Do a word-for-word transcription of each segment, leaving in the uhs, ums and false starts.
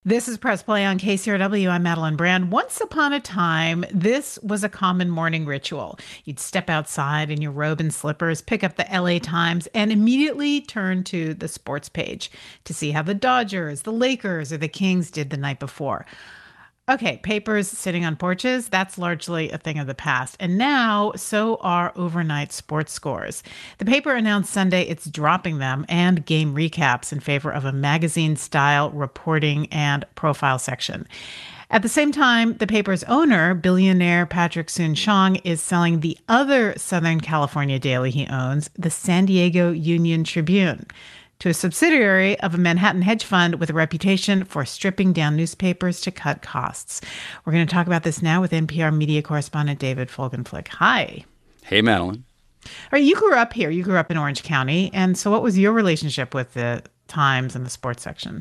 This is Press Play on K C R W. I'm Madeline Brand. Once upon a time, this was a common morning ritual. You'd step outside in your robe and slippers, pick up the L A Times, and immediately turn to the sports page to see how the Dodgers, the Lakers, or the Kings did the night before. Okay, papers sitting on porches, that's largely a thing of the past. And now, so are overnight sports scores. The paper announced Sunday it's dropping them and game recaps in favor of a magazine-style reporting and profile section. At the same time, the paper's owner, billionaire Patrick Soon-Shiong, is selling the other Southern California daily he owns, the San Diego Union-Tribune, to a subsidiary of a Manhattan hedge fund with a reputation for stripping down newspapers to cut costs. We're going to talk about this now with N P R media correspondent David Folgenflik. Hi. Hey, Madeline. All right, you grew up here. You grew up in Orange County. And so what was your relationship with the Times and the sports section?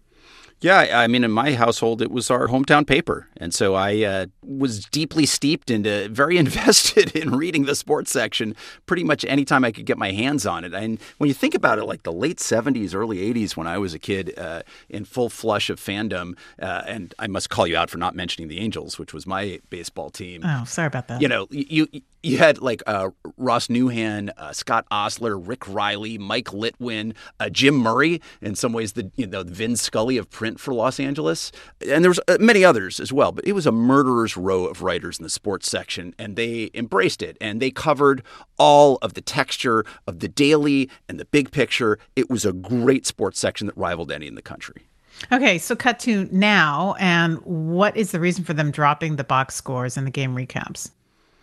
Yeah, I mean, in my household, it was our hometown paper. And so I uh, was deeply steeped into, very invested in reading the sports section pretty much anytime I could get my hands on it. And when you think about it, like the late seventies, early eighties, when I was a kid uh, in full flush of fandom, uh, and I must call you out for not mentioning the Angels, which was my baseball team. Oh, sorry about that. You know, you you had like uh, Ross Newhan, uh, Scott Osler, Rick Riley, Mike Litwin, uh, Jim Murray, in some ways the you know the Vin Scully of print for Los Angeles. And there was uh, many others as well, but it was a murderer's row of writers in the sports section, and they embraced it, and they covered all of the texture of the daily and the big picture. It was a great sports section that rivaled any in the country. Okay, so cut to now, and what is the reason for them dropping the box scores and the game recaps?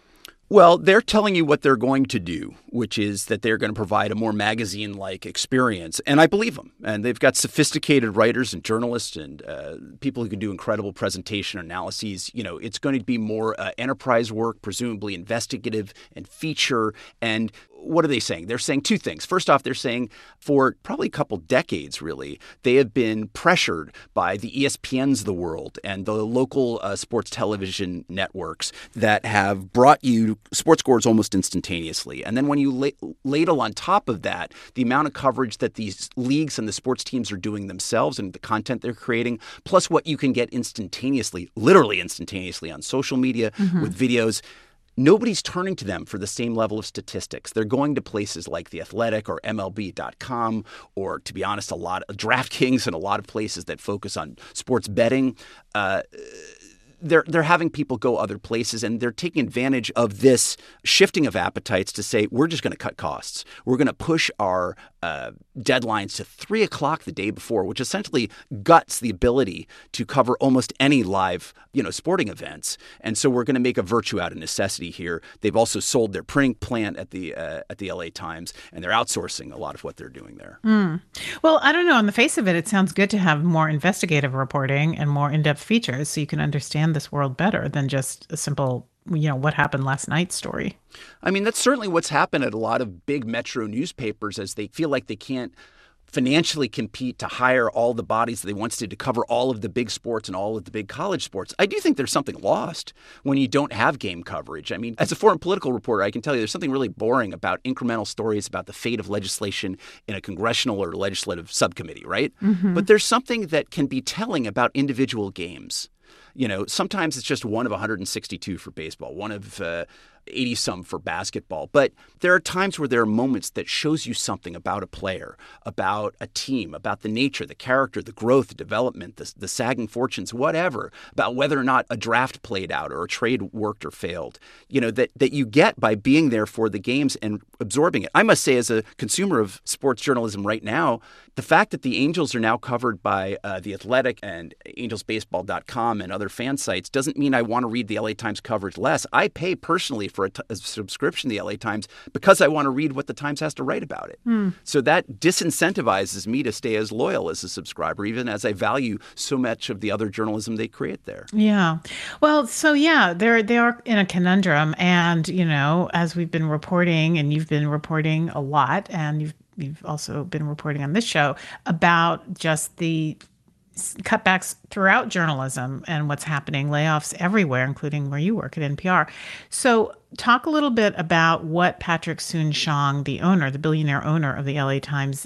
Well, they're telling you what they're going to do, which is that they're going to provide a more magazine-like experience. And I believe them. And they've got sophisticated writers and journalists and uh, people who can do incredible presentation analyses. You know, it's going to be more uh, enterprise work, presumably investigative and feature. And what are they saying? They're saying two things. First off, they're saying for probably a couple decades, really, they have been pressured by the E S P Ns of the world and the local uh, sports television networks that have brought you sports scores almost instantaneously. And then when you la- ladle on top of that the amount of coverage that these leagues and the sports teams are doing themselves and the content they're creating, plus what you can get instantaneously, literally instantaneously on social media mm-hmm. with videos, nobody's turning to them for the same level of statistics. They're going to places like The Athletic or M L B dot com or, to be honest, a lot of DraftKings and a lot of places that focus on sports betting. Uh, they're they're having people go other places, and they're taking advantage of this shifting of appetites to say, we're just going to cut costs. We're going to push our uh, deadlines to three o'clock the day before, which essentially guts the ability to cover almost any live, you know, sporting events. And so we're going to make a virtue out of necessity here. They've also sold their printing plant at the uh, at the L A Times, and they're outsourcing a lot of what they're doing there. Mm. Well, I don't know. On the face of it, it sounds good to have more investigative reporting and more in-depth features so you can understand this world better than just a simple, you know, what happened last night story. I mean, that's certainly what's happened at a lot of big metro newspapers as they feel like they can't financially compete to hire all the bodies that they once did to cover all of the big sports and all of the big college sports. I do think there's something lost when you don't have game coverage. I mean, as a foreign political reporter, I can tell you there's something really boring about incremental stories about the fate of legislation in a congressional or legislative subcommittee, right? Mm-hmm. But there's something that can be telling about individual games. You know, sometimes it's just one of one hundred sixty-two for baseball, one of uh, eighty-some for basketball. But there are times where there are moments that shows you something about a player, about a team, about the nature, the character, the growth, the development, the, the sagging fortunes, whatever, about whether or not a draft played out or a trade worked or failed, you know, that, that you get by being there for the games and absorbing it. I must say, as a consumer of sports journalism right now, the fact that the Angels are now covered by uh, The Athletic and Angels Baseball dot com and other fan sites doesn't mean I want to read the L A Times coverage less. I pay personally for a, t- a subscription to the L A Times because I want to read what the Times has to write about it. Mm. So that disincentivizes me to stay as loyal as a subscriber, even as I value so much of the other journalism they create there. Yeah. Well, so yeah, they're they are in a conundrum. And, you know, as we've been reporting, and you've been reporting a lot, and you've You've also been reporting on this show about just the cutbacks throughout journalism and what's happening, layoffs everywhere, including where you work at N P R. So talk a little bit about what Patrick Soon-Shiong, the owner, the billionaire owner of the L A Times,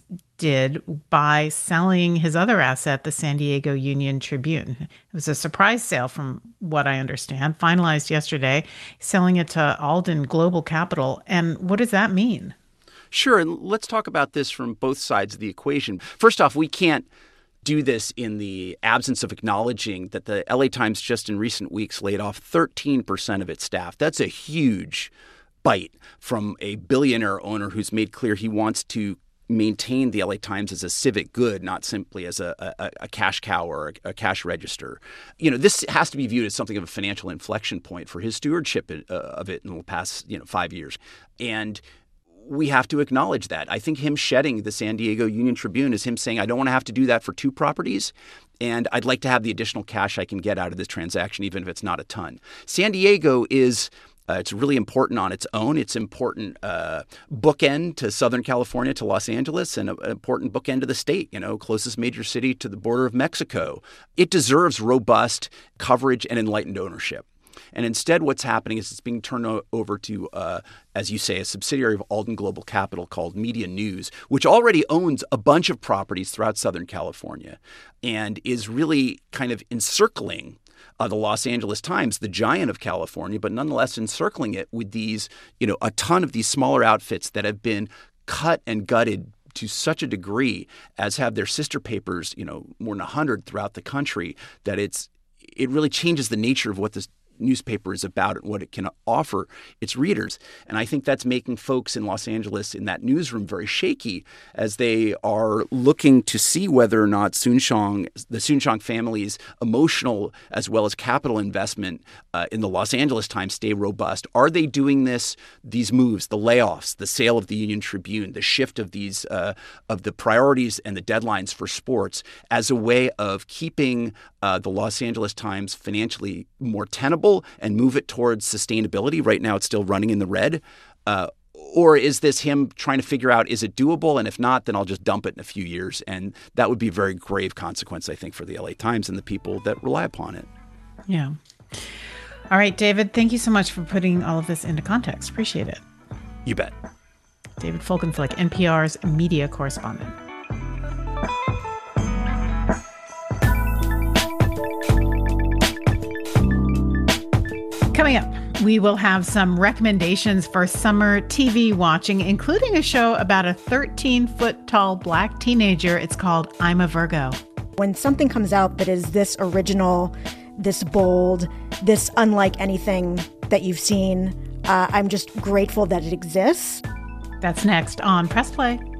did by selling his other asset, the San Diego Union Tribune. It was a surprise sale from what I understand, finalized yesterday, selling it to Alden Global Capital. And what does that mean? Sure. And let's talk about this from both sides of the equation. First off, we can't do this in the absence of acknowledging that the L A Times just in recent weeks laid off thirteen percent of its staff. That's a huge bite from a billionaire owner who's made clear he wants to maintain the L A Times as a civic good, not simply as a, a, a cash cow or a, a cash register. You know, this has to be viewed as something of a financial inflection point for his stewardship of it in the past, you know, five years. And we have to acknowledge that. I think him shedding the San Diego Union Tribune is him saying, I don't want to have to do that for two properties, and I'd like to have the additional cash I can get out of this transaction, even if it's not a ton. San Diego is uh, it's really important on its own. It's an important uh, bookend to Southern California, to Los Angeles, and an important bookend to the state, you know, closest major city to the border of Mexico. It deserves robust coverage and enlightened ownership. And instead, what's happening is it's being turned over to, uh, as you say, a subsidiary of Alden Global Capital called Media News, which already owns a bunch of properties throughout Southern California and is really kind of encircling uh, the Los Angeles Times, the giant of California, but nonetheless encircling it with these, you know, a ton of these smaller outfits that have been cut and gutted to such a degree, as have their sister papers, you know, more than a hundred throughout the country, that it's it really changes the nature of what this newspaper is about and what it can offer its readers. And I think that's making folks in Los Angeles in that newsroom very shaky as they are looking to see whether or not Soon-Shiong, the Soon-Shiong family's emotional as well as capital investment uh, in the Los Angeles Times stay robust. Are they doing this, these moves, the layoffs, the sale of the Union Tribune, the shift of these uh, of the priorities and the deadlines for sports as a way of keeping uh, the Los Angeles Times financially more tenable and move it towards sustainability? Right now, it's still running in the red. Uh, or is this him trying to figure out, is it doable? And if not, then I'll just dump it in a few years. And that would be a very grave consequence, I think, for the L A Times and the people that rely upon it. Yeah. All right, David, thank you so much for putting all of this into context. Appreciate it. You bet. David Folkenflik, N P R's media correspondent. Coming up, we will have some recommendations for summer T V watching, including a show about a thirteen-foot-tall black teenager. It's called I'm a Virgo. When something comes out that is this original, this bold, this unlike anything that you've seen, uh, I'm just grateful that it exists. That's next on Press Play.